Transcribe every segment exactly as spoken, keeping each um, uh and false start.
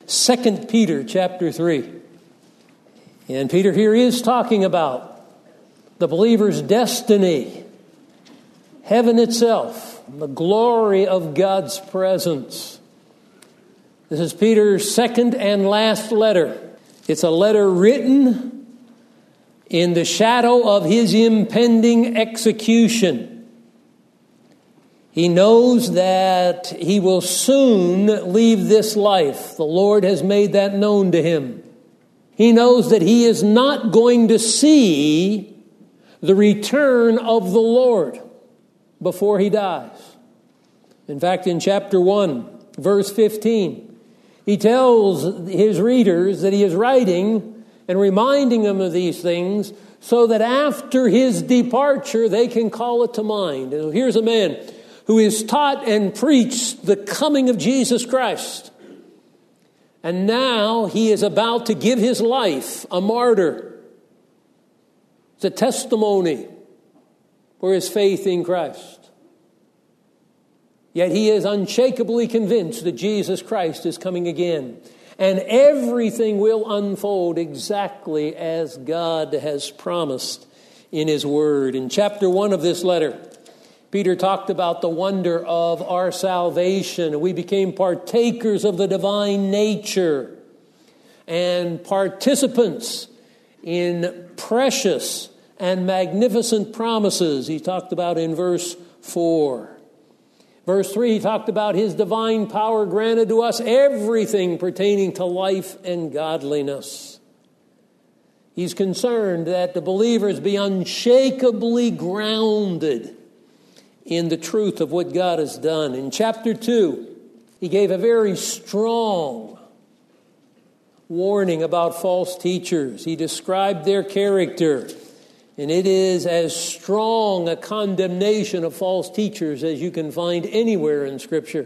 Second Peter chapter three. And Peter here is talking about the believer's destiny, heaven itself, the glory of God's presence. This is Peter's second and last letter. It's a letter written in the shadow of his impending execution. He knows that he will soon leave this life. The Lord has made that known to him. He knows that he is not going to see the return of the Lord before he dies. In fact, in chapter one, verse fifteen, he tells his readers that he is writing and reminding them of these things so that after his departure, they can call it to mind. And here's a man who is taught and preached the coming of Jesus Christ. And now he is about to give his life, a martyr. It's a testimony for his faith in Christ. Yet he is unshakably convinced that Jesus Christ is coming again. And everything will unfold exactly as God has promised in his word. In chapter one of this letter, Peter talked about the wonder of our salvation. We became partakers of the divine nature and participants in precious and magnificent promises. He talked about in verse four. Verse three, he talked about his divine power granted to us everything pertaining to life and godliness. He's concerned that the believers be unshakably grounded in the truth of what God has done. In chapter two, he gave a very strong warning about false teachers. He described their character. And it is as strong a condemnation of false teachers as you can find anywhere in Scripture.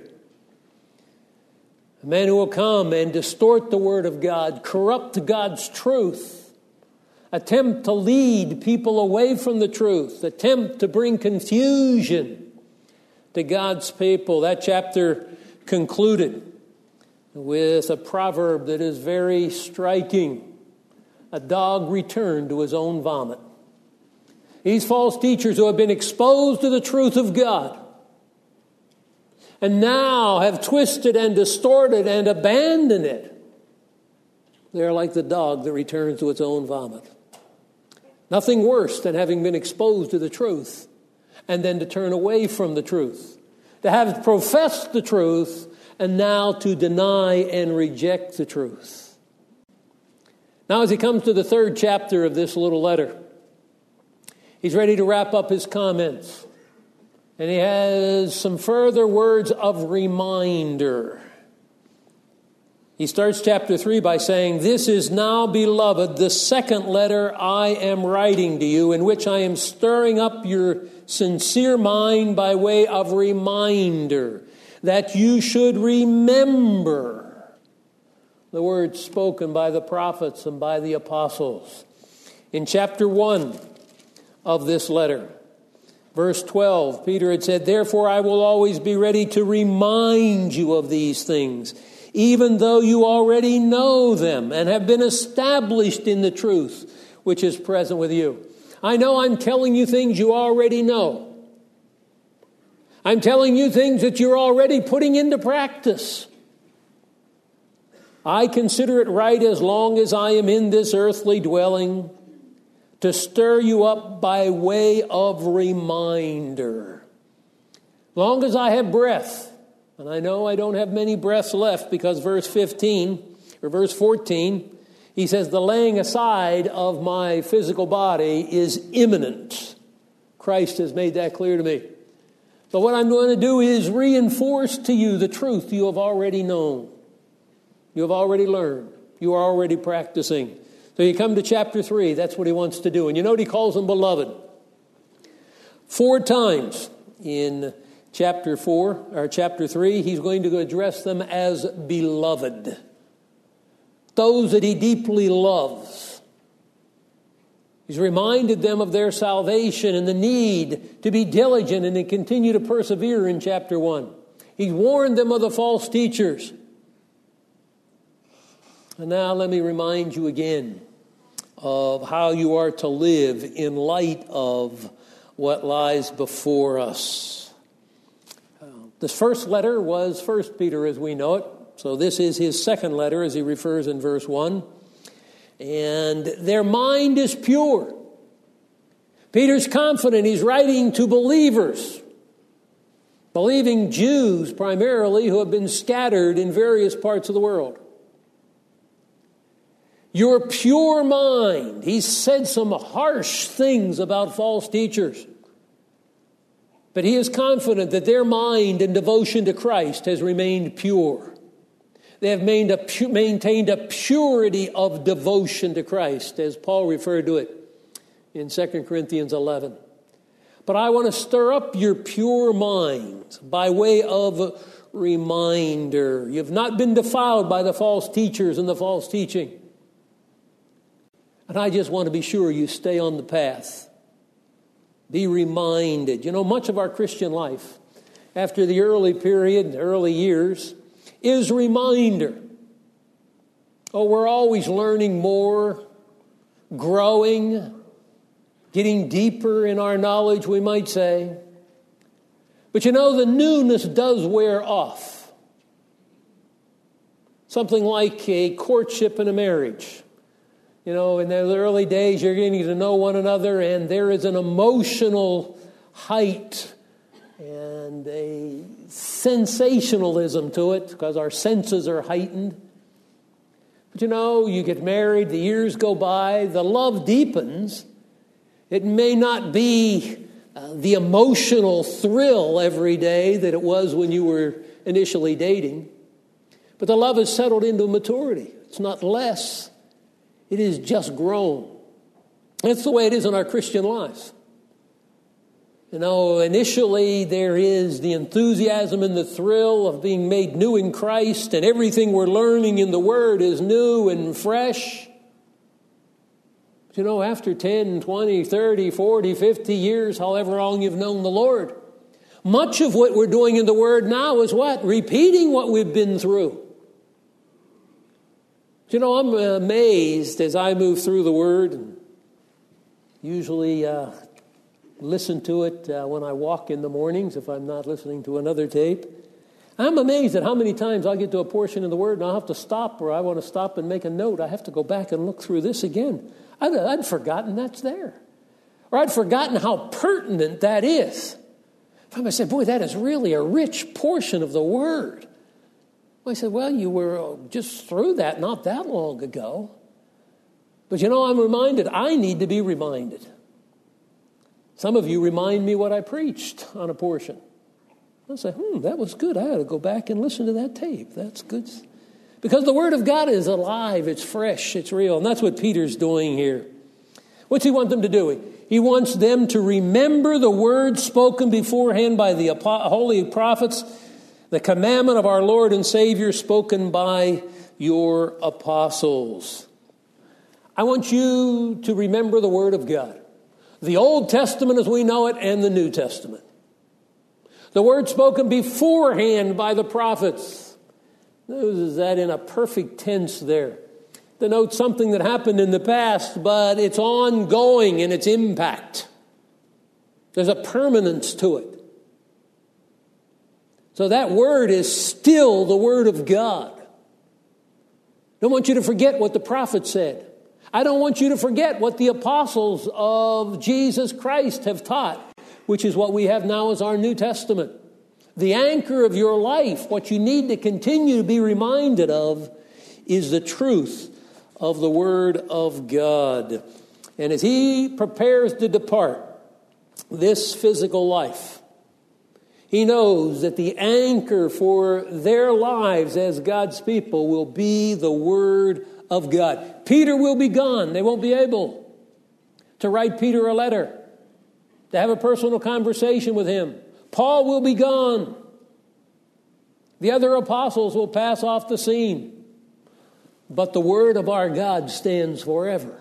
A man who will come and distort the Word of God, corrupt God's truth, attempt to lead people away from the truth, attempt to bring confusion to God's people. That chapter concluded with a proverb that is very striking. A dog returned to his own vomit. These false teachers who have been exposed to the truth of God and now have twisted and distorted and abandoned it, they're like the dog that returns to its own vomit. Nothing worse than having been exposed to the truth and then to turn away from the truth, to have professed the truth and now to deny and reject the truth. Now, as he comes to the third chapter of this little letter, he's ready to wrap up his comments. And he has some further words of reminder. He starts chapter three by saying, "This is now, beloved, the second letter I am writing to you, in which I am stirring up your sincere mind by way of reminder, that you should remember the words spoken by the prophets and by the apostles." In chapter one of this letter, verse twelve, Peter had said, "Therefore I will always be ready to remind you of these things, even though you already know them and have been established in the truth which is present with you." I know I'm telling you things you already know. I'm telling you things that you're already putting into practice. I consider it right, as long as I am in this earthly dwelling, to stir you up by way of reminder. Long as I have breath, and I know I don't have many breaths left, because verse fifteen or verse fourteen, he says the laying aside of my physical body is imminent. Christ has made that clear to me. But what I'm going to do is reinforce to you the truth you have already known. You have already learned. You are already practicing. So you come to chapter three, that's what he wants to do. And you know what he calls them beloved? Four times in chapter four, or chapter three, he's going to address them as beloved. Those that he deeply loves. He's reminded them of their salvation and the need to be diligent and to continue to persevere in chapter one. He's warned them of the false teachers. And now let me remind you again of how you are to live in light of what lies before us. Uh, this first letter was First Peter as we know it. So this is his second letter as he refers in verse one. And their mind is pure. Peter's confident he's writing to believers, believing Jews primarily who have been scattered in various parts of the world. Your pure mind. He said some harsh things about false teachers. But he is confident that their mind and devotion to Christ has remained pure. They have maintained a purity of devotion to Christ, as Paul referred to it in Second Corinthians eleven. But I want to stir up your pure mind by way of reminder. You've not been defiled by the false teachers and the false teaching. And I just want to be sure you stay on the path. Be reminded. You know, much of our Christian life, after the early period, the early years, is reminder. Oh, we're always learning more, growing, getting deeper in our knowledge, we might say. But you know, the newness does wear off. Something like a courtship and a marriage. You know, in the early days, you're getting to know one another, and there is an emotional height and a sensationalism to it because our senses are heightened. But you know, you get married, the years go by, the love deepens. It may not be uh, the emotional thrill every day that it was when you were initially dating, but the love has settled into maturity. It's not less. It is just grown. That's the way it is in our Christian lives. You know, initially there is the enthusiasm and the thrill of being made new in Christ, and everything we're learning in the Word is new and fresh. But you know, after ten, twenty, thirty, forty, fifty years, however long you've known the Lord, much of what we're doing in the Word now is what? Repeating what we've been through. You know, I'm amazed as I move through the Word, and usually uh, listen to it uh, when I walk in the mornings if I'm not listening to another tape. I'm amazed at how many times I'll get to a portion of the Word and I'll have to stop, or I want to stop and make a note. I have to go back and look through this again. I'd, I'd forgotten that's there. Or I'd forgotten how pertinent that is. I might say, boy, that is really a rich portion of the Word. I said, well, you were just through that not that long ago. But you know, I'm reminded, I need to be reminded. Some of you remind me what I preached on a portion. I say, hmm, that was good. I ought to go back and listen to that tape. That's good. Because the Word of God is alive, it's fresh, it's real. And that's what Peter's doing here. What's he want them to do? He wants them to remember the words spoken beforehand by the holy prophets, the commandment of our Lord and Savior spoken by your apostles. I want you to remember the Word of God. The Old Testament as we know it and the New Testament. The word spoken beforehand by the prophets. Notice that in a perfect tense there. Denotes something that happened in the past, but it's ongoing in its impact. There's a permanence to it. So that word is still the Word of God. I don't want you to forget what the prophet said. I don't want you to forget what the apostles of Jesus Christ have taught, which is what we have now as our New Testament. The anchor of your life, what you need to continue to be reminded of, is the truth of the Word of God. And as he prepares to depart this physical life, he knows that the anchor for their lives as God's people will be the Word of God. Peter will be gone. They won't be able to write Peter a letter, to have a personal conversation with him. Paul will be gone. The other apostles will pass off the scene. But the Word of our God stands forever.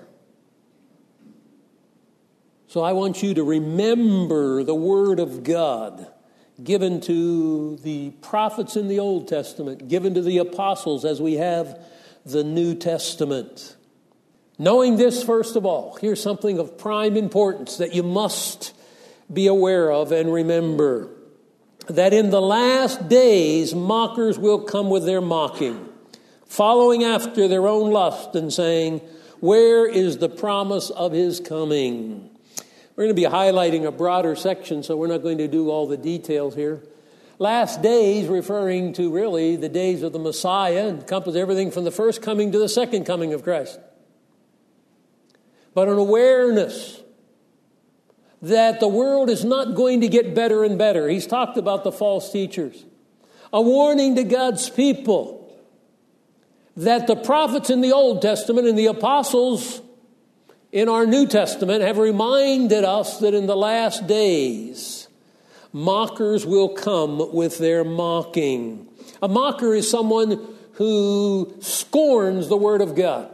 So I want you to remember the Word of God given to the prophets in the Old Testament, given to the apostles as we have the New Testament. Knowing this, first of all, here's something of prime importance that you must be aware of and remember. That in the last days, mockers will come with their mocking, following after their own lust and saying, where is the promise of his coming? We're going to be highlighting a broader section, so we're not going to do all the details here. Last days, referring to really the days of the Messiah, encompass everything from the first coming to the second coming of Christ. But an awareness that the world is not going to get better and better. He's talked about the false teachers. A warning to God's people that the prophets in the Old Testament and the apostles in our New Testament have reminded us that in the last days, mockers will come with their mocking. A mocker is someone who scorns the Word of God,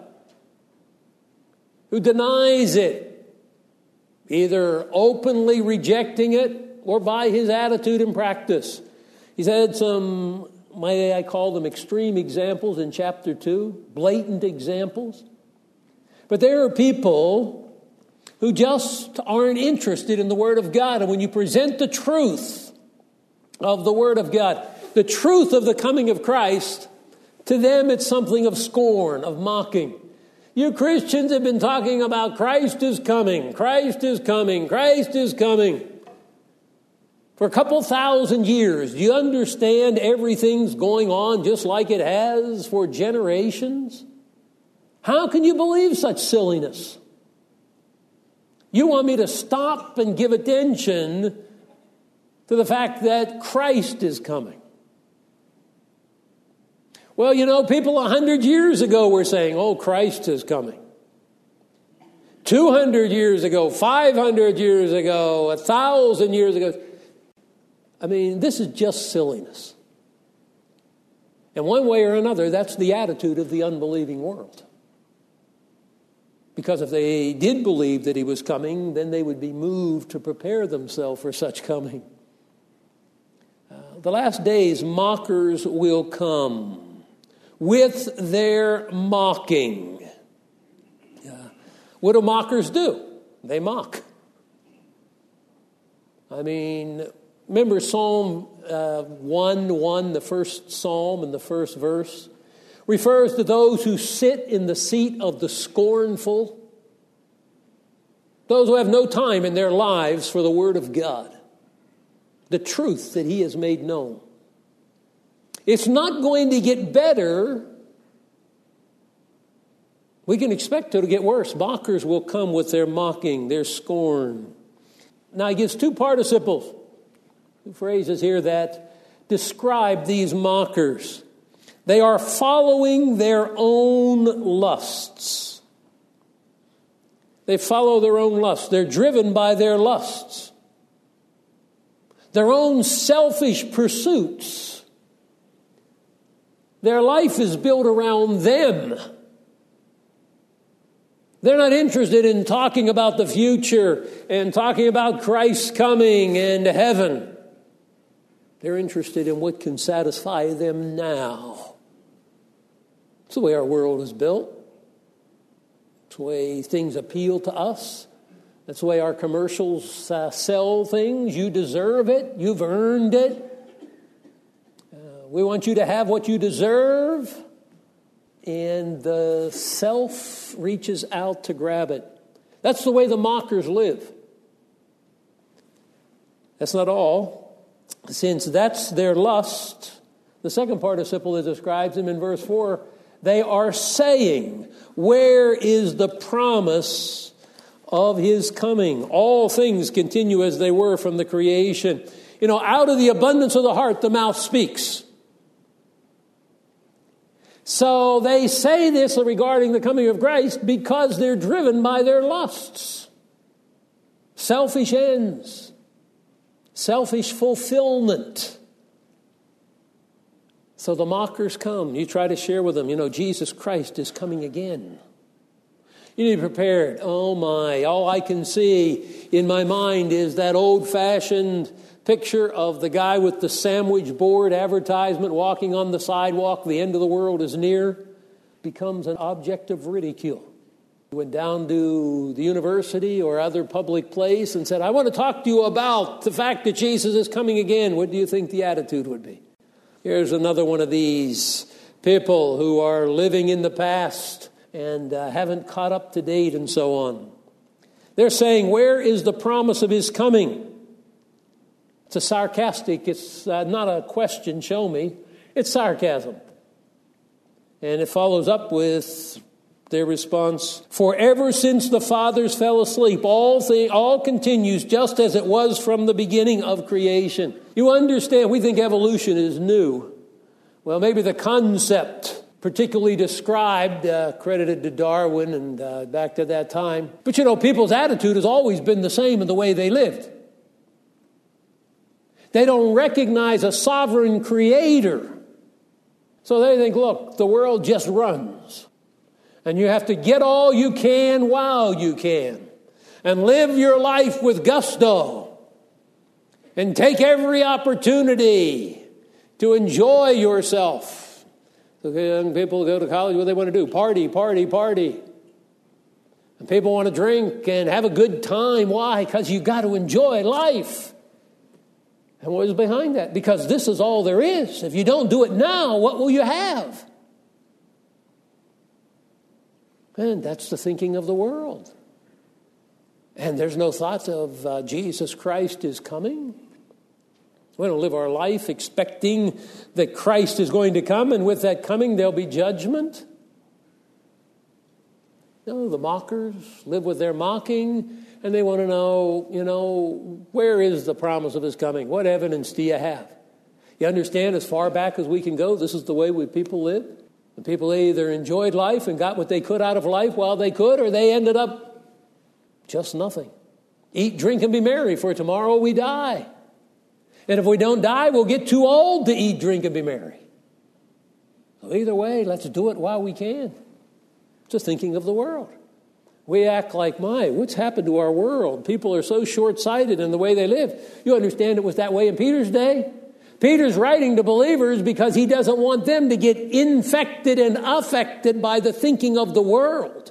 who denies it, either openly rejecting it or by his attitude and practice. He's had some, may I call them extreme examples in chapter two, blatant examples. But there are people who just aren't interested in the Word of God. And when you present the truth of the Word of God, the truth of the coming of Christ, to them it's something of scorn, of mocking. You Christians have been talking about Christ is coming, Christ is coming, Christ is coming for a couple thousand years. Do you understand everything's going on just like it has for generations? How can you believe such silliness? You want me to stop and give attention to the fact that Christ is coming. Well, you know, people a hundred years ago were saying, oh, Christ is coming. Two hundred years ago, five hundred years ago, a thousand years ago. I mean, this is just silliness. And one way or another, that's the attitude of the unbelieving world. Because if they did believe that he was coming, then they would be moved to prepare themselves for such coming. Uh, the last days, mockers will come with their mocking. Uh, what do mockers do? They mock. I mean, remember Psalm uh, one one, the first psalm and the first verse, refers to those who sit in the seat of the scornful, those who have no time in their lives for the Word of God, the truth that he has made known. It's not going to get better. We can expect it to get worse. Mockers will come with their mocking, their scorn. Now he gives two participles, two phrases here that describe these mockers. They are following their own lusts. They follow their own lusts. They're driven by their lusts. Their own selfish pursuits. Their life is built around them. They're not interested in talking about the future and talking about Christ's coming and heaven. They're interested in what can satisfy them now. It's the way our world is built. It's the way things appeal to us. That's the way our commercials uh, sell things. You deserve it. You've earned it. We want you to have what you deserve, and the self reaches out to grab it. That's the way the mockers live. That's not all. Since that's their lust, the second participle that describes them in verse four, they are saying, where is the promise of his coming? All things continue as they were from the creation. You know, out of the abundance of the heart, the mouth speaks. So they say this regarding the coming of Christ because they're driven by their lusts. Selfish ends. Selfish fulfillment. So the mockers come. You try to share with them, you know, Jesus Christ is coming again. You need to be prepared. Oh my, all I can see in my mind is that old-fashioned picture of the guy with the sandwich board advertisement walking on the sidewalk. The end of the world is near. becomes an object of ridicule. Went down to the university or other public place and said, I want to talk to you about the fact that Jesus is coming again. What do you think the attitude would be? Here's another one of these people who are living in the past and uh, haven't caught up to date and so on. They're saying, where is the promise of his coming? It's a sarcastic, it's uh, not a question, show me. It's sarcasm. And it follows up with their response, for ever since the fathers fell asleep, all thing, all continues just as it was from the beginning of creation. You understand, we think evolution is new. Well, maybe the concept particularly described, uh, credited to Darwin and uh, back to that time. But you know, people's attitude has always been the same in the way they lived. They don't recognize a sovereign creator. So they think, look, the world just runs. And you have to get all you can while you can. And live your life with gusto. And take every opportunity to enjoy yourself. So young people go to college, what do they want to do? Party, party, party. And people want to drink and have a good time. Why? Because you've got to enjoy life. And what is behind that? Because this is all there is. If you don't do it now, what will you have? And that's the thinking of the world. And there's no thought of uh, Jesus Christ is coming. We don't live our life expecting that Christ is going to come, and with that coming there'll be judgment. No, the mockers live with their mocking, and they want to know, you know, where is the promise of his coming? What evidence do you have? You understand, as far back as we can go, this is the way we people live. The people either enjoyed life and got what they could out of life while they could, or they ended up just nothing. Eat, drink, and be merry, for tomorrow we die. And if we don't die, we'll get too old to eat, drink, and be merry. So either way, let's do it while we can. Just thinking of the world. We act like, my, what's happened to our world? People are so short-sighted in the way they live. You understand it was that way in Peter's day? Peter's writing to believers because he doesn't want them to get infected and affected by the thinking of the world.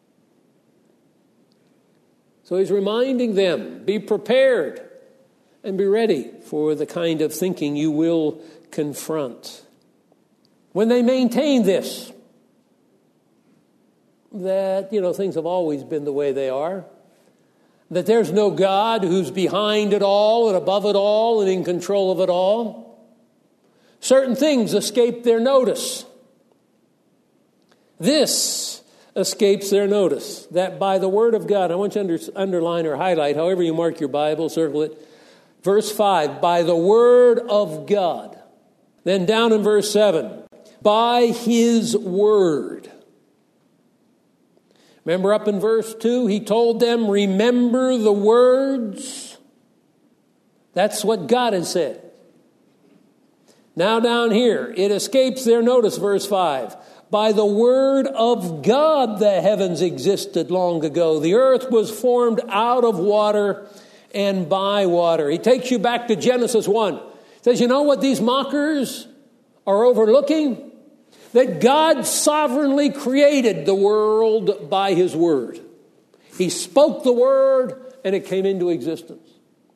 So he's reminding them, be prepared and be ready for the kind of thinking you will confront. When they maintain this, that, you know, things have always been the way they are, that there's no God who's behind it all and above it all and in control of it all, certain things escape their notice. This escapes their notice, that by the word of God, I want you to under, underline or highlight, however you mark your Bible, circle it, verse five, by the word of God. Then down in verse seven, by his word. Remember up in verse two, he told them, remember the words. That's what God has said. Now down here, it escapes their notice, verse five. By the word of God the heavens existed long ago. The earth was formed out of water and by water. He takes you back to Genesis one. He says, you know what these mockers are overlooking? That God sovereignly created the world by his word. He spoke the word and it came into existence.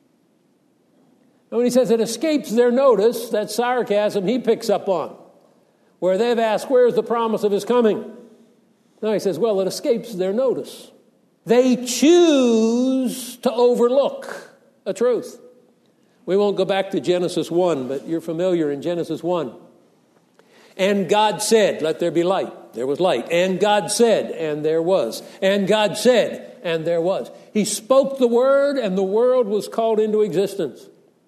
And when he says it escapes their notice, that sarcasm he picks up on, where they've asked, where's the promise of his coming? Now he says, well, it escapes their notice. They choose to overlook a truth. We won't go back to Genesis one, but you're familiar in Genesis one. And God said, let there be light. There was light. And God said, and there was. And God said, and there was. He spoke the word, and the world was called into existence.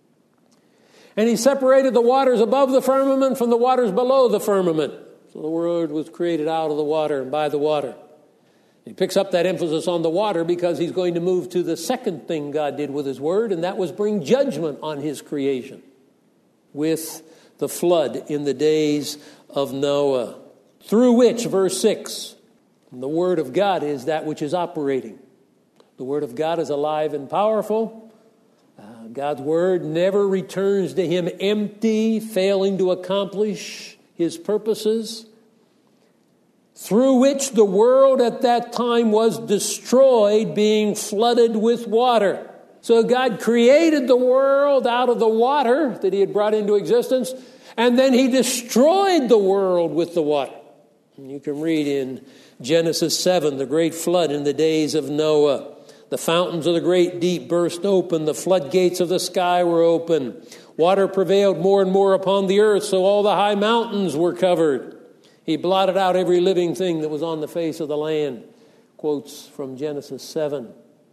And he separated the waters above the firmament from the waters below the firmament. So the world was created out of the water and by the water. He picks up that emphasis on the water because he's going to move to the second thing God did with his word, and that was bring judgment on his creation with the flood in the days of Noah, through which, verse six, the word of God is that which is operating. The word of God is alive and powerful. Uh, God's word never returns to him empty, failing to accomplish his purposes. through which the world at that time was destroyed, being flooded with water. So God created the world out of the water that he had brought into existence, and then he destroyed the world with the water. And you can read in Genesis seven, the great flood in the days of Noah. The fountains of the great deep burst open. The floodgates of the sky were open. Water prevailed more and more upon the earth, so all the high mountains were covered. He blotted out every living thing that was on the face of the land. Quotes from Genesis seven.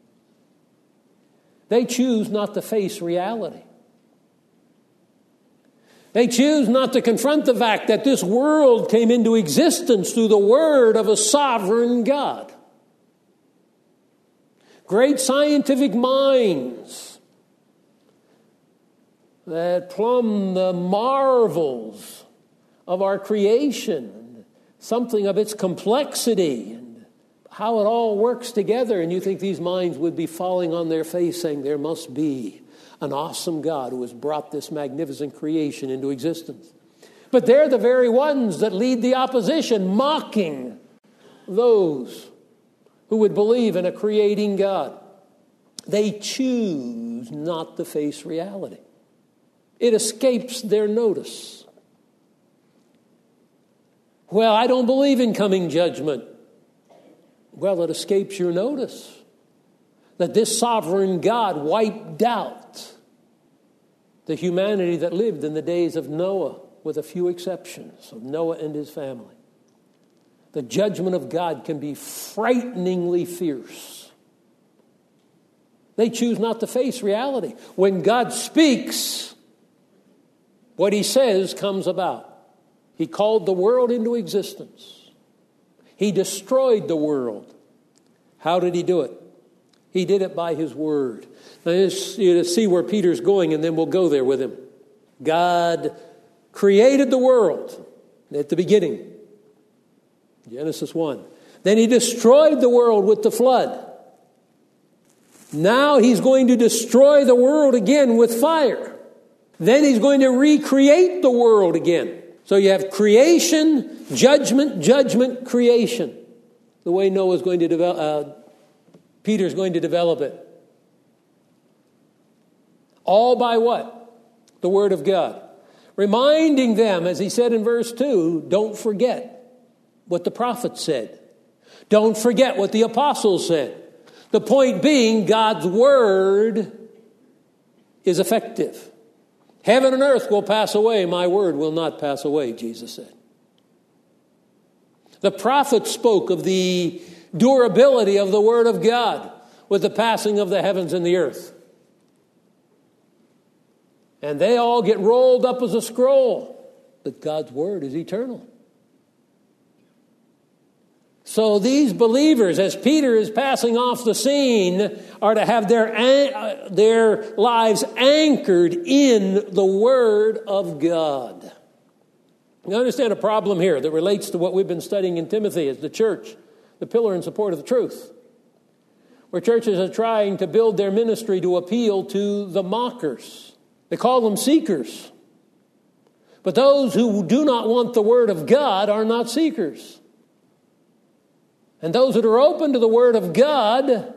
They choose not to face reality. They choose not to confront the fact that this world came into existence through the word of a sovereign God. Great scientific minds that plumb the marvels of our creation, something of its complexity and how it all works together. And you think these minds would be falling on their face saying there must be an awesome God who has brought this magnificent creation into existence. But they're the very ones that lead the opposition, mocking those who would believe in a creating God. They choose not to face reality. It escapes their notice. Well, I don't believe in coming judgment. Well, it escapes your notice that this sovereign God wiped out the humanity that lived in the days of Noah, with a few exceptions of Noah and his family. The judgment of God can be frighteningly fierce. They choose not to face reality. When God speaks, what he says comes about. He called the world into existence. He destroyed the world. How did he do it? He did it by his word. Now, let's you see where Peter's going, and then we'll go there with him. God created the world at the beginning. Genesis one. Then he destroyed the world with the flood. Now he's going to destroy the world again with fire. Then he's going to recreate the world again. So you have creation, judgment, judgment, creation. The way Noah's going to develop, uh, Peter's going to develop it. All by what? The Word of God. Reminding them, as he said in verse two, don't forget what the prophet said. Don't forget what the apostles said. The point being, God's Word is effective. Heaven and earth will pass away. My word will not pass away, Jesus said. The prophet spoke of the durability of the Word of God with the passing of the heavens and the earth. And they all get rolled up as a scroll. But God's Word is eternal. So these believers, as Peter is passing off the scene, are to have their, uh, their lives anchored in the Word of God. You understand a problem here that relates to what we've been studying in Timothy as the church, the pillar and support of the truth. Where churches are trying to build their ministry to appeal to the mockers. They call them seekers. But those who do not want the Word of God are not seekers. And those that are open to the Word of God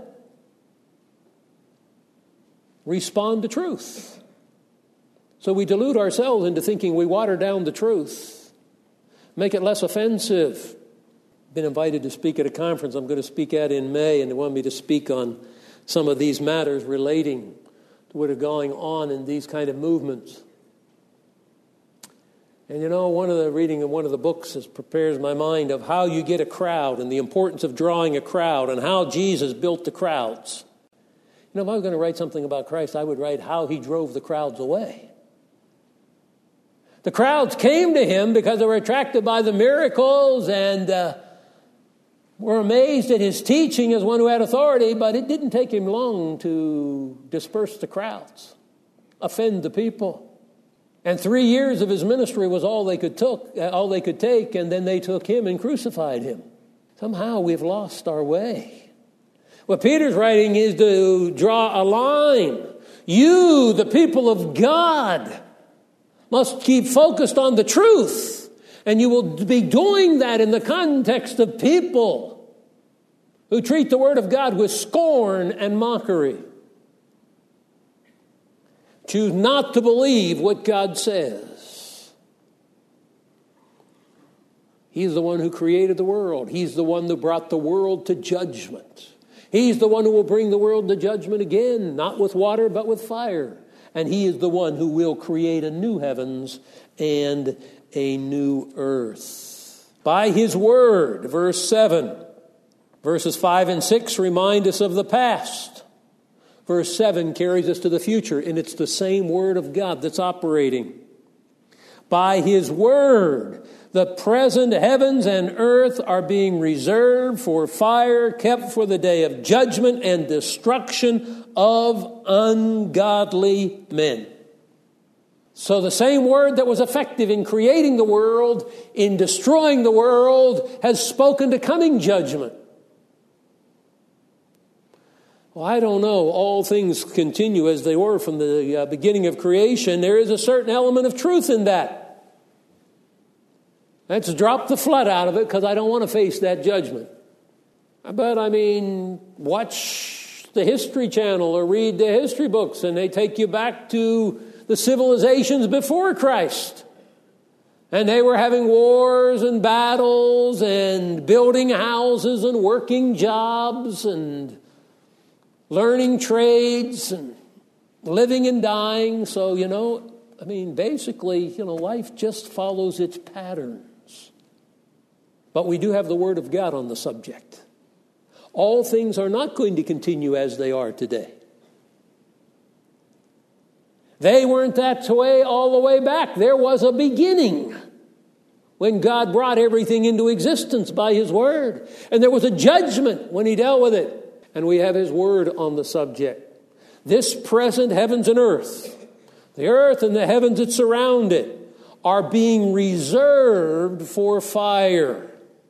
respond to truth. So we delude ourselves into thinking we water down the truth, make it less offensive. Been invited to speak at a conference I'm going to speak at in May, and they want me to speak on some of these matters relating to what are going on in these kind of movements. And you know, one of the reading of one of the books is, prepares my mind of how you get a crowd and the importance of drawing a crowd and how Jesus built the crowds. You know, if I was going to write something about Christ, I would write how he drove the crowds away. The crowds came to him because they were attracted by the miracles and uh, were amazed at his teaching as one who had authority, but it didn't take him long to disperse the crowds, offend the people. And three years of his ministry was all they could took, all they could take, and then they took him and crucified him. Somehow we've lost our way. What Peter's writing is to draw a line. You, the people of God, must keep focused on the truth. And you will be doing that in the context of people who treat the Word of God with scorn and mockery. Choose not to believe what God says. He's the one who created the world. He's the one who brought the world to judgment. He's the one who will bring the world to judgment again, not with water, but with fire. And He is the one who will create a new heavens and a new earth. By His word, verse seven. Verses five and six remind us of the past. Verse seven carries us to the future, and it's the same word of God that's operating. By His word, the present heavens and earth are being reserved for fire, kept for the day of judgment and destruction of ungodly men. So the same word that was effective in creating the world, in destroying the world, has spoken to coming judgment. Well, I don't know. All things continue as they were from the uh, beginning of creation. There is a certain element of truth in that. Let's drop the flood out of it because I don't want to face that judgment. But, I mean, watch the History Channel or read the history books and they take you back to the civilizations before Christ. And they were having wars and battles and building houses and working jobs and learning trades and living and dying. So, you know, I mean, basically, you know, life just follows its patterns. But we do have the Word of God on the subject. All things are not going to continue as they are today. They weren't that way all the way back. There was a beginning when God brought everything into existence by His Word. And there was a judgment when He dealt with it. And we have His Word on the subject. This present heavens and earth, the earth and the heavens that surround it, are being reserved for fire,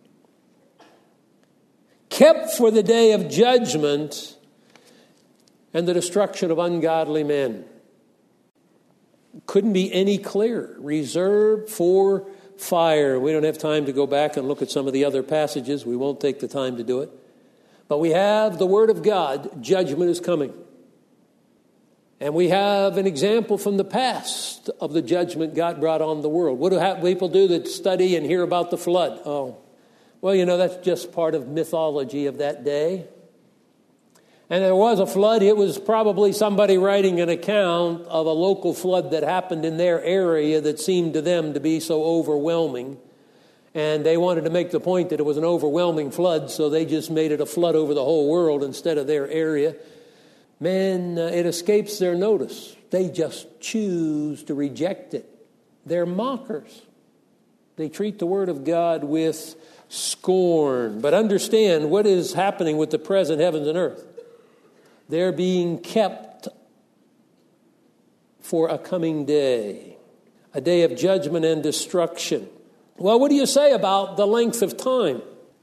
kept for the day of judgment and the destruction of ungodly men. Couldn't be any clearer. Reserved for fire. We don't have time to go back and look at some of the other passages. We won't take the time to do it. But we have the Word of God. Judgment is coming. And we have an example from the past of the judgment God brought on the world. What do people do that study and hear about the flood? Oh, well, you know, that's just part of mythology of that day. And there was a flood. It was probably somebody writing an account of a local flood that happened in their area that seemed to them to be so overwhelming. And they wanted to make the point that it was an overwhelming flood, so they just made it a flood over the whole world instead of their area. Man, uh, it escapes their notice. They just choose to reject it. They're mockers. They treat the Word of God with scorn. But understand what is happening with the present heavens and earth. They're being kept for a coming day, a day of judgment and destruction. Well, what do you say about the length of time?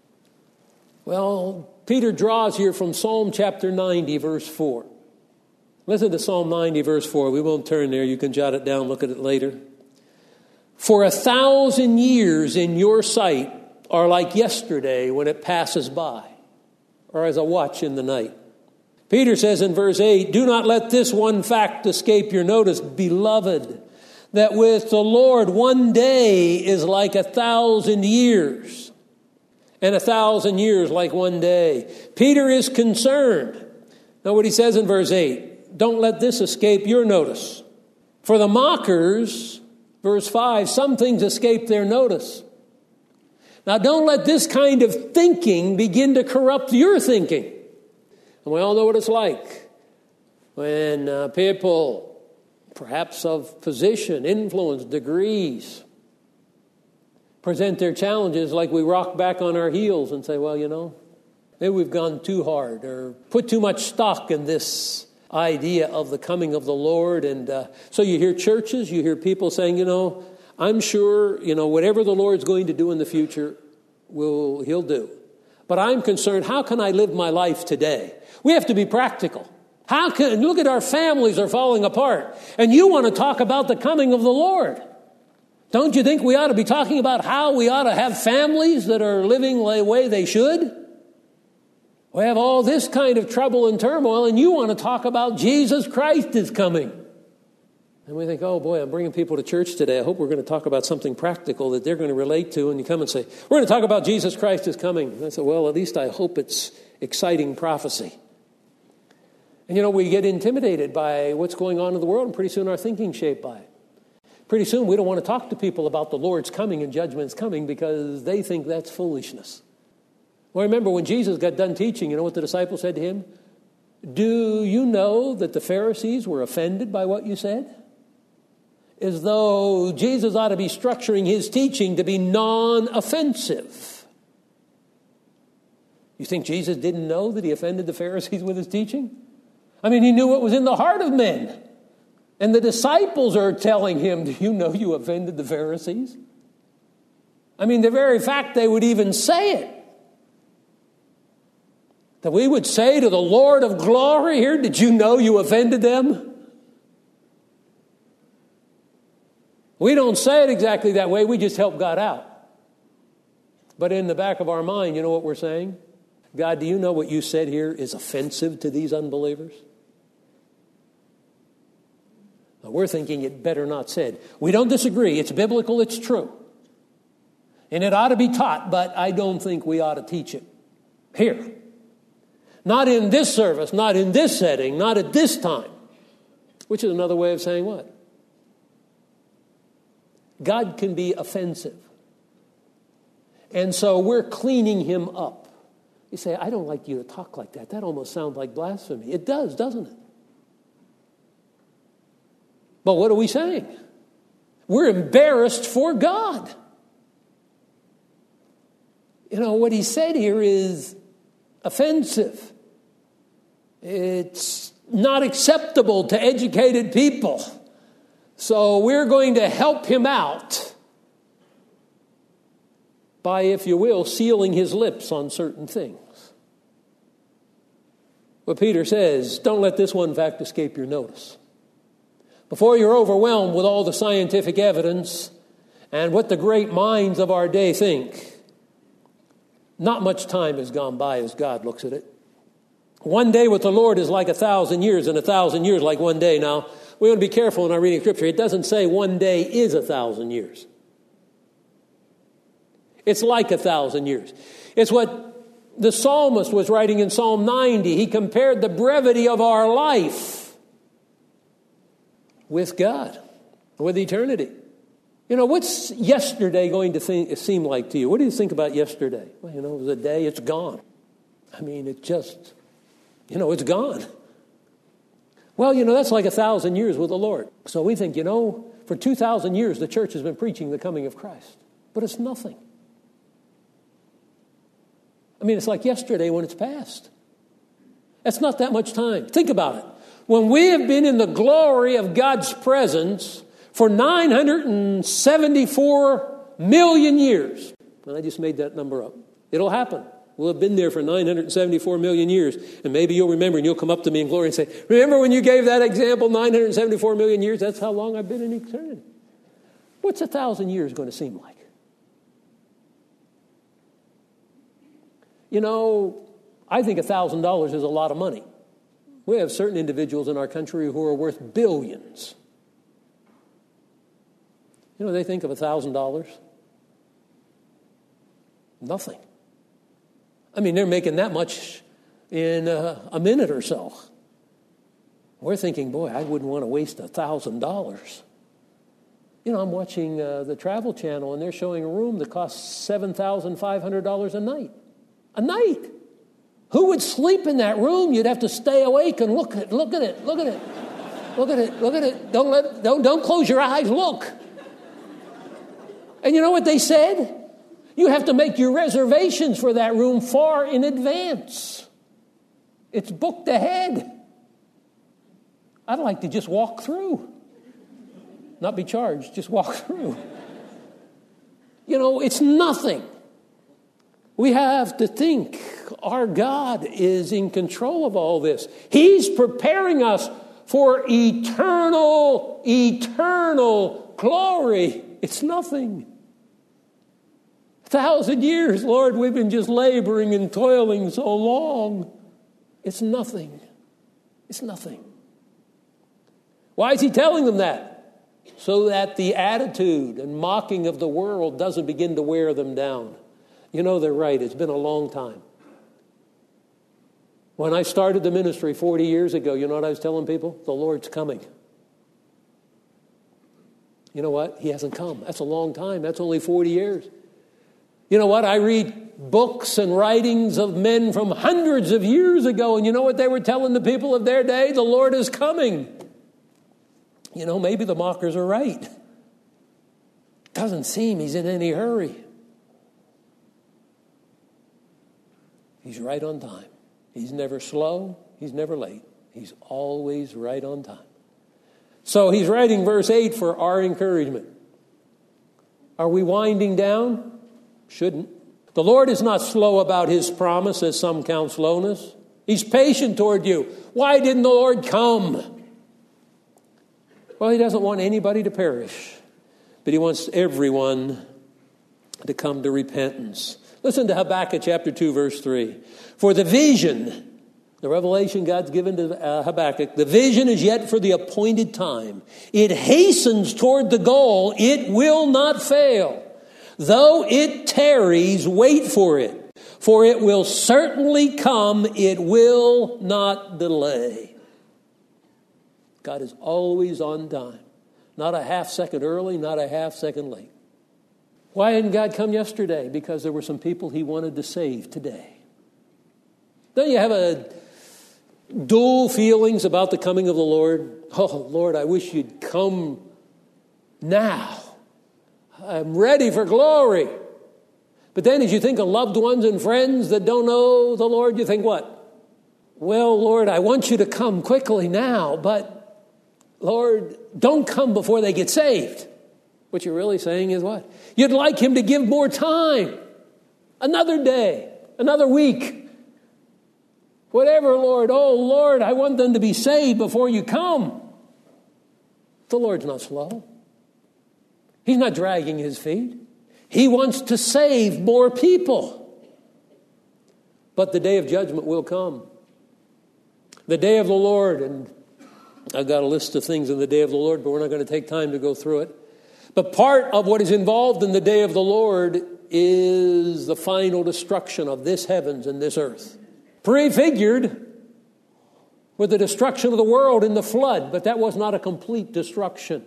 Well, Peter draws here from Psalm chapter ninety, verse four. Listen to Psalm ninety, verse four. We won't turn there. You can jot it down, look at it later. For a thousand years in your sight are like yesterday when it passes by, or as a watch in the night. Peter says in verse eight, do not let this one fact escape your notice, beloved, that with the Lord one day is like a thousand years, and a thousand years like one day. Peter is concerned. Now what he says in verse eight, don't let this escape your notice. For the mockers, verse five, some things escape their notice. Now don't let this kind of thinking begin to corrupt your thinking. And we all know what it's like when uh, people, perhaps of position, influence, degrees, present their challenges like we rock back on our heels and say, well, you know, maybe we've gone too hard or put too much stock in this idea of the coming of the Lord. And uh, so you hear churches, you hear people saying, you know, I'm sure, you know, whatever the Lord's going to do in the future, will He'll do. But I'm concerned, how can I live my life today? We have to be practical. How can, look at our families are falling apart. And you want to talk about the coming of the Lord. Don't you think we ought to be talking about how we ought to have families that are living the way they should? We have all this kind of trouble and turmoil, and you want to talk about Jesus Christ is coming. And we think, oh boy, I'm bringing people to church today. I hope we're going to talk about something practical that they're going to relate to. And you come and say, we're going to talk about Jesus Christ is coming. And I said, well, at least I hope it's exciting prophecy. And you know, we get intimidated by what's going on in the world, and pretty soon our thinking's shaped by it. Pretty soon we don't want to talk to people about the Lord's coming and judgment's coming because they think that's foolishness. Well, remember when Jesus got done teaching, you know what the disciples said to him? Do you know that the Pharisees were offended by what you said? As though Jesus ought to be structuring his teaching to be non-offensive. You think Jesus didn't know that he offended the Pharisees with his teaching? I mean, he knew what was in the heart of men. And the disciples are telling him, do you know you offended the Pharisees? I mean, the very fact they would even say it. That we would say to the Lord of glory here, did you know you offended them? We don't say it exactly that way. We just help God out. But in the back of our mind, you know what we're saying? God, do you know what you said here is offensive to these unbelievers? Now, we're thinking it better not said. We don't disagree. It's biblical. It's true. And it ought to be taught, but I don't think we ought to teach it here. Not in this service, not in this setting, not at this time. Which is another way of saying what? God can be offensive. And so we're cleaning him up. You say, I don't like you to talk like that. That almost sounds like blasphemy. It does, doesn't it? But what are we saying? We're embarrassed for God. You know, what he said here is offensive. It's not acceptable to educated people. So we're going to help him out by, if you will, sealing his lips on certain things. But Peter says, don't let this one fact escape your notice. Before you're overwhelmed with all the scientific evidence and what the great minds of our day think, not much time has gone by as God looks at it. One day with the Lord is like a thousand years, and a thousand years like one day. Now, we want to be careful in our reading of Scripture. It doesn't say one day is a thousand years. It's like a thousand years. It's what the psalmist was writing in Psalm ninety. He compared the brevity of our life with God, with eternity. You know, what's yesterday going to think, seem like to you? What do you think about yesterday? Well, you know, it was a day, it's gone. I mean, it just, you know, it's gone. Well, you know, that's like a thousand years with the Lord. So we think, you know, for two thousand years, the church has been preaching the coming of Christ. But it's nothing. I mean, it's like yesterday when it's past. That's not that much time. Think about it. When we have been in the glory of God's presence for nine hundred seventy-four million years. And I just made that number up. It'll happen. We'll have been there for nine hundred seventy-four million years. And maybe you'll remember and you'll come up to me in glory and say, remember when you gave that example, nine hundred seventy-four million years? That's how long I've been in eternity. What's a thousand years going to seem like? You know, I think a thousand dollars is a lot of money. We have certain individuals in our country who are worth billions. You know, they think of a thousand dollars. Nothing. I mean, they're making that much in a, a minute or so. We're thinking, boy, I wouldn't want to waste a thousand dollars. You know, I'm watching uh, the Travel Channel, and they're showing a room that costs seven thousand five hundred dollars a night. A night. Who would sleep in that room? You'd have to stay awake and look at it, look at it, look at it, look at it, look at it. Don't let, don't, don't close your eyes. Look. And you know what they said? You have to make your reservations for that room far in advance. It's booked ahead. I'd like to just walk through. Not be charged, just walk through. You know, it's nothing. We have to think our God is in control of all this. He's preparing us for eternal, eternal glory. It's nothing. A thousand years, Lord, we've been just laboring and toiling so long. It's nothing. It's nothing. Why is he telling them that? So that the attitude and mocking of the world doesn't begin to wear them down. You know, they're right. It's been a long time. When I started the ministry forty years ago, you know what I was telling people? The Lord's coming. You know what? He hasn't come. That's a long time. That's only forty years. You know what? I read books and writings of men from hundreds of years ago, and you know what they were telling the people of their day? The Lord is coming. You know, maybe the mockers are right. Doesn't seem he's in any hurry. He's right on time. He's never slow. He's never late. He's always right on time. So he's writing verse eight for our encouragement. Are we winding down? Shouldn't. The Lord is not slow about his promise, as some count slowness. He's patient toward you. Why didn't the Lord come? Well, he doesn't want anybody to perish, but he wants everyone to come to repentance. Listen to Habakkuk chapter two, verse three. For the vision, the revelation God's given to uh, Habakkuk, the vision is yet for the appointed time. It hastens toward the goal. It will not fail. Though it tarries, wait for it. For it will certainly come. It will not delay. God is always on time. Not a half second early, not a half second late. Why didn't God come yesterday? Because there were some people he wanted to save today. Don't you have a dual feelings about the coming of the Lord? Oh, Lord, I wish you'd come now. I'm ready for glory. But then as you think of loved ones and friends that don't know the Lord, you think what? Well, Lord, I want you to come quickly now, but Lord, don't come before they get saved. What you're really saying is what? You'd like him to give more time. Another day, another week. Whatever, Lord. Oh, Lord, I want them to be saved before you come. The Lord's not slow. He's not dragging his feet. He wants to save more people. But the day of judgment will come. The day of the Lord, and I've got a list of things in the day of the Lord, but we're not going to take time to go through it. But part of what is involved in the day of the Lord is the final destruction of this heavens and this earth. Prefigured with the destruction of the world in the flood, but that was not a complete destruction.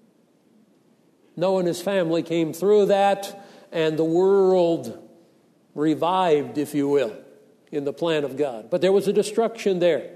Noah and his family came through that, and the world revived, if you will, in the plan of God. But there was a destruction there.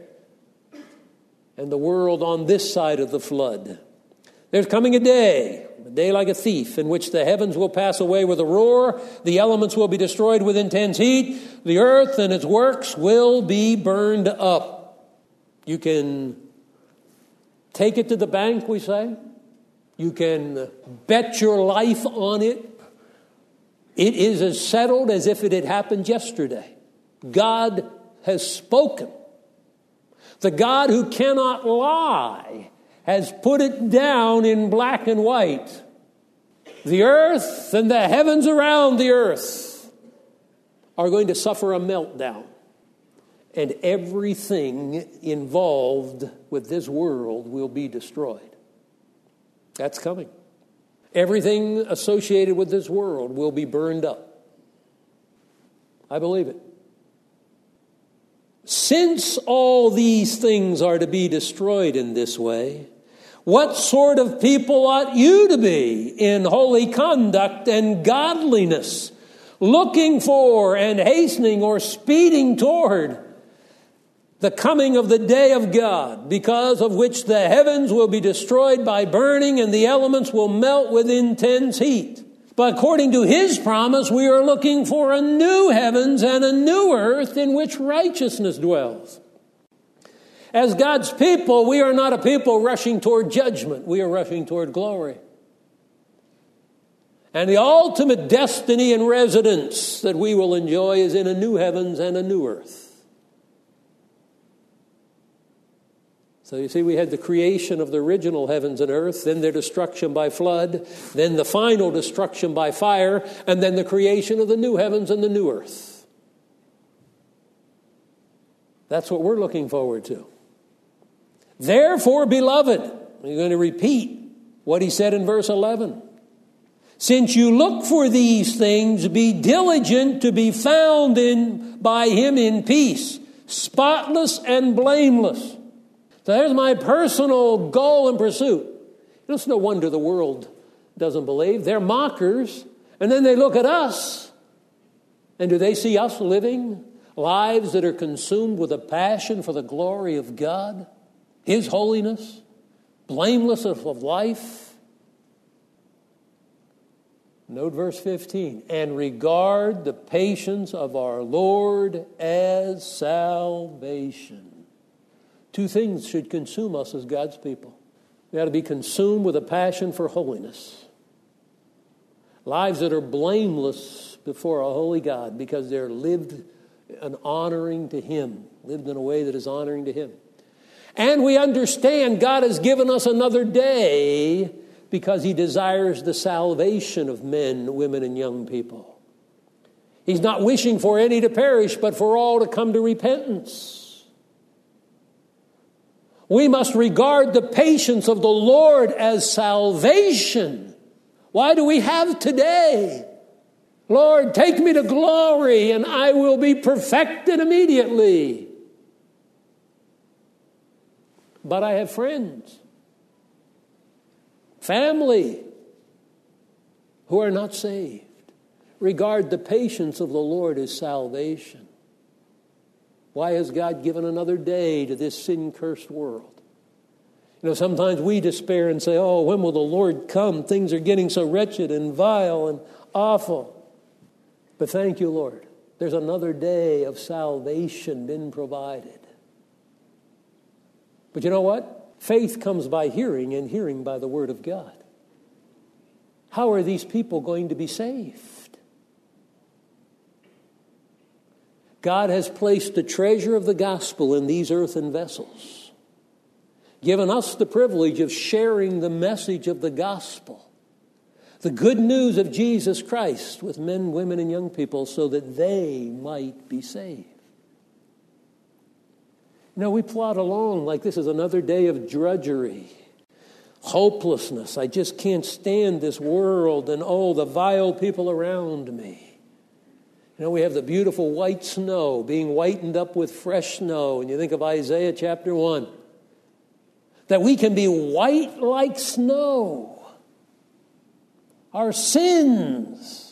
And the world on this side of the flood. There's coming a day, a day like a thief, in which the heavens will pass away with a roar, the elements will be destroyed with intense heat, the earth and its works will be burned up. You can take it to the bank, we say. You can bet your life on it. It is as settled as if it had happened yesterday. God has spoken. The God who cannot lie has put it down in black and white. The earth and the heavens around the earth are going to suffer a meltdown. And everything involved with this world will be destroyed. That's coming. Everything associated with this world will be burned up. I believe it. Since all these things are to be destroyed in this way, what sort of people ought you to be in holy conduct and godliness, looking for and hastening or speeding toward the coming of the day of God, because of which the heavens will be destroyed by burning and the elements will melt with intense heat. But according to his promise, we are looking for a new heavens and a new earth in which righteousness dwells. As God's people, we are not a people rushing toward judgment. We are rushing toward glory. And the ultimate destiny and residence that we will enjoy is in a new heavens and a new earth. So you see, we had the creation of the original heavens and earth, then their destruction by flood, then the final destruction by fire, and then the creation of the new heavens and the new earth. That's what we're looking forward to. Therefore, beloved, we're going to repeat what he said in verse eleven. Since you look for these things, be diligent to be found in by him in peace, spotless and blameless. So there's my personal goal and pursuit. It's no wonder the world doesn't believe. They're mockers. And then they look at us. And do they see us living lives that are consumed with a passion for the glory of God, his holiness, blameless of life? Note verse fifteen. And regard the patience of our Lord as salvation. Two things should consume us as God's people. We ought to be consumed with a passion for holiness. Lives that are blameless before a holy God because they're lived and honoring to him, lived in a way that is honoring to him. And we understand God has given us another day because he desires the salvation of men, women, and young people. He's not wishing for any to perish, but for all to come to repentance. We must regard the patience of the Lord as salvation. Why do we have today? Lord, take me to glory and I will be perfected immediately. But I have friends, family who are not saved. Regard the patience of the Lord as salvation. Why has God given another day to this sin-cursed world? You know, sometimes we despair and say, oh, when will the Lord come? Things are getting so wretched and vile and awful. But thank you, Lord. There's another day of salvation been provided. But you know what? Faith comes by hearing, and hearing by the word of God. How are these people going to be saved? God has placed the treasure of the gospel in these earthen vessels, given us the privilege of sharing the message of the gospel, the good news of Jesus Christ with men, women, and young people so that they might be saved. You know, we plod along like this is another day of drudgery, hopelessness. I just can't stand this world and, oh, the vile people around me. You know, we have the beautiful white snow being whitened up with fresh snow. And you think of Isaiah chapter one. That we can be white like snow. Our sins.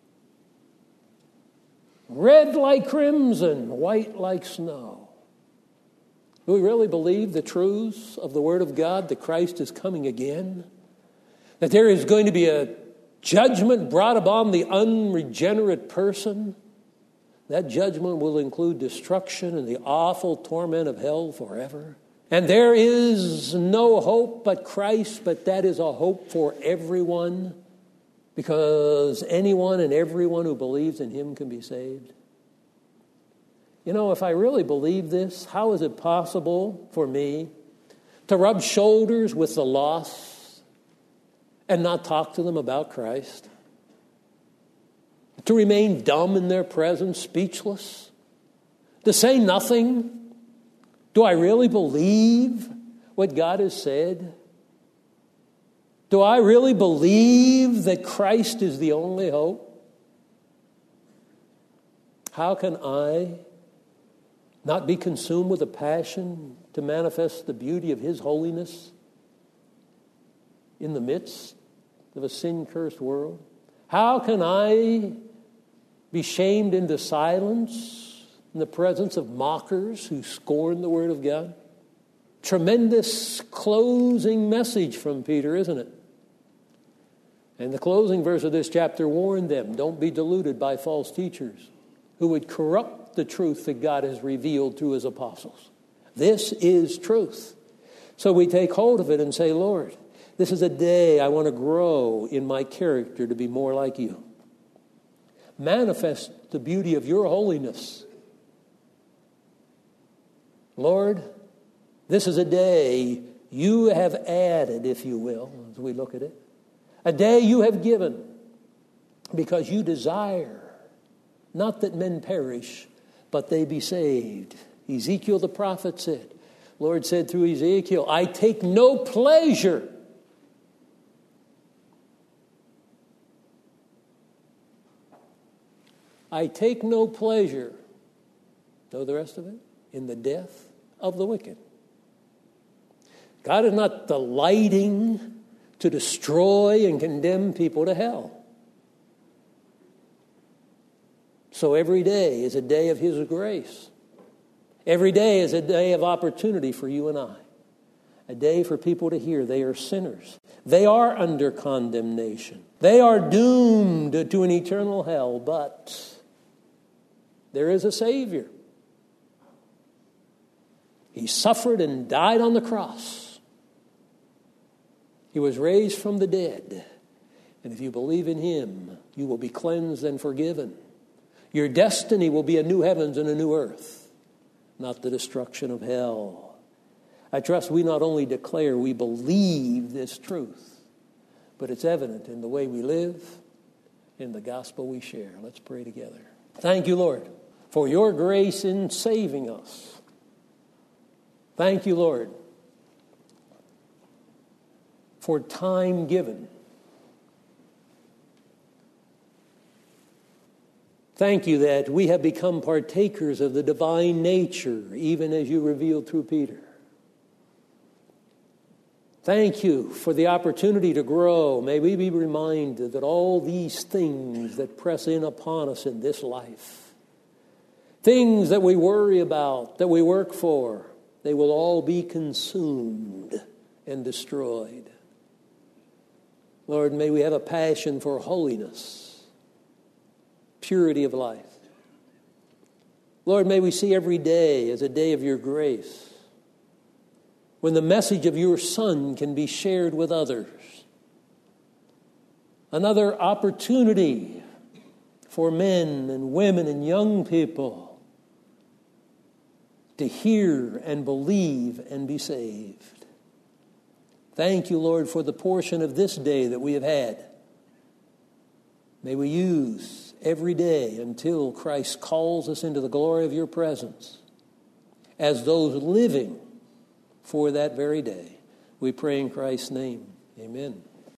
Red like crimson, white like snow. Do we really believe the truths of the Word of God that Christ is coming again? That there is going to be a judgment brought upon the unregenerate person? That judgment will include destruction and the awful torment of hell forever. And there is no hope but Christ, but that is a hope for everyone, because anyone and everyone who believes in him can be saved. You know, if I really believe this, how is it possible for me to rub shoulders with the lost and not talk to them about Christ? To remain dumb in their presence, speechless? To say nothing? Do I really believe what God has said? Do I really believe that Christ is the only hope? How can I not be consumed with a passion to manifest the beauty of his holiness in the midst of a sin-cursed world? How can I be shamed into silence in the presence of mockers who scorn the word of God? Tremendous closing message from Peter, isn't it? And the closing verse of this chapter warned them, don't be deluded by false teachers who would corrupt the truth that God has revealed through his apostles. This is truth. So we take hold of it and say, Lord, this is a day I want to grow in my character to be more like you. Manifest the beauty of your holiness. Lord, This is a day you have added, if you will, as we look at it. A day you have given because you desire not that men perish, but they be saved. Ezekiel the prophet said, Lord said through Ezekiel, I take no pleasure I take no pleasure, know the rest of it, in the death of the wicked. God is not delighting to destroy and condemn people to hell. So every day is a day of His grace. Every day is a day of opportunity for you and I. A day for people to hear they are sinners. They are under condemnation. They are doomed to an eternal hell, but there is a Savior. He suffered and died on the cross. He was raised from the dead. And if you believe in Him, you will be cleansed and forgiven. Your destiny will be a new heavens and a new earth, not the destruction of hell. I trust we not only declare we believe this truth, but it's evident in the way we live, in the gospel we share. Let's pray together. Thank you, Lord, for your grace in saving us. Thank you, Lord, for time given. Thank you that we have become partakers of the divine nature, even as you revealed through Peter. Thank you for the opportunity to grow. May we be reminded that all these things that press in upon us in this life, things that we worry about, that we work for, they will all be consumed and destroyed. Lord, may we have a passion for holiness, purity of life. Lord, may we see every day as a day of your grace, when the message of your Son can be shared with others. Another opportunity for men and women and young people to hear and believe and be saved. Thank you, Lord, for the portion of this day that we have had. May we use every day until Christ calls us into the glory of your presence as those living for that very day. We pray in Christ's name. Amen.